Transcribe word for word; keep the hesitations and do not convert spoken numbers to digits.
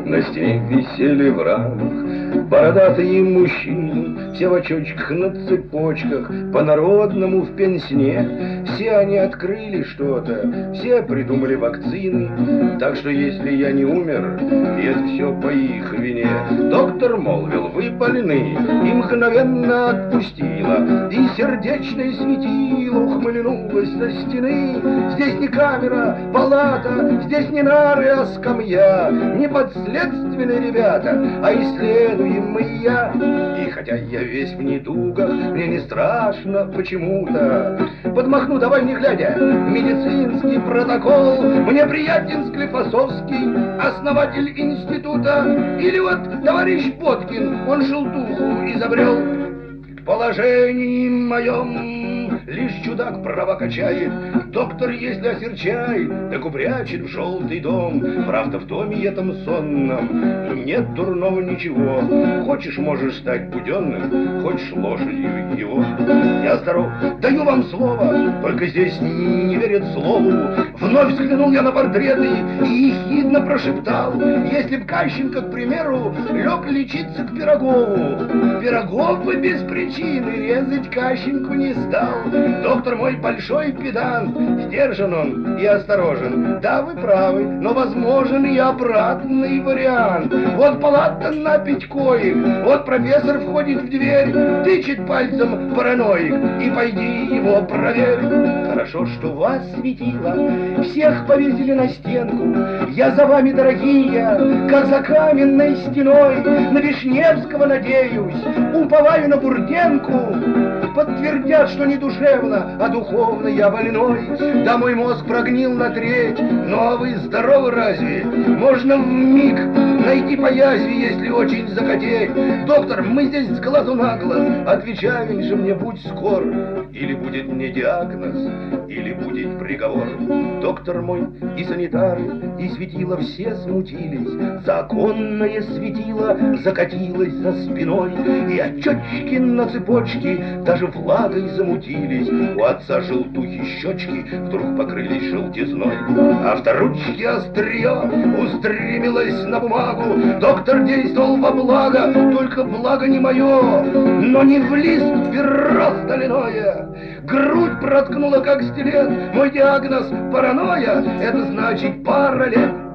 На стене висели в рамах бородатые мужчины, все в очочках на цепочках, по-народному в пенсне. Все они открыли что-то, все придумали вакцины. Так что если я не умер, это все по их вине. Доктор молвил: вы больны, и мгновенно отпустила, и сердечное светило ухмыльнулось со стены. Здесь не камера, палата, здесь не нары, а скамья, не подследственные ребята, а исследуемый я. И хотя я весь в недугах, мне не страшно почему-то. Подмахну, давай не глядя, медицинский протокол. Мне приятен Склифосовский, основатель института. Или вот товарищ Боткин, он желтуху изобрел. В положении моем лишь чудак права качает. Доктор, если осерчает, так упрячет в желтый дом. Правда, в доме этом сонном нет дурного ничего. Хочешь, можешь стать буденным, хочешь лошадью его. Я здоров, даю вам слово, только здесь не верят слову. Вновь взглянул я на портреты и ехидно прошептал: если б Кащенко, к примеру, лег лечиться к Пирогову, Пирогов бы без причины резать Кащенку не стал. Доктор мой большой педант, сдержан он и осторожен. Да, вы правы, но возможен и обратный вариант. Вот палата на пять коек, вот профессор входит в дверь, тычет пальцем параноик, и пойди его проверь. Хорошо, что вас светило, всех повесили на стенку. Я за вами, дорогие, как за каменной стеной, на Вишневского надеюсь, уповаю на Бурденку. Подтвердят, что не душевно, а духовно я больной. Да, мой мозг прогнил на треть, ну а вы здоровы разве? Можно вмиг найти по язве, если очень захотеть. Доктор, мы здесь с глазу на глаз, отвечай же мне, будь скор. Или будет мне диагноз, или будет приговор. Доктор мой и санитары, и светило все смутились. Законное светило закатилось за спиной, и очечки на цепочке даже влагой замутились. У отца желтухи щечки вдруг покрылись желтизной. Авторучки острие устремилось на бумагу. Доктор действовал во благо, только благо не мое, но не в лист перо стальное. Грудь проткнула как стилет, мой диагноз паранойя, это значит пара лет.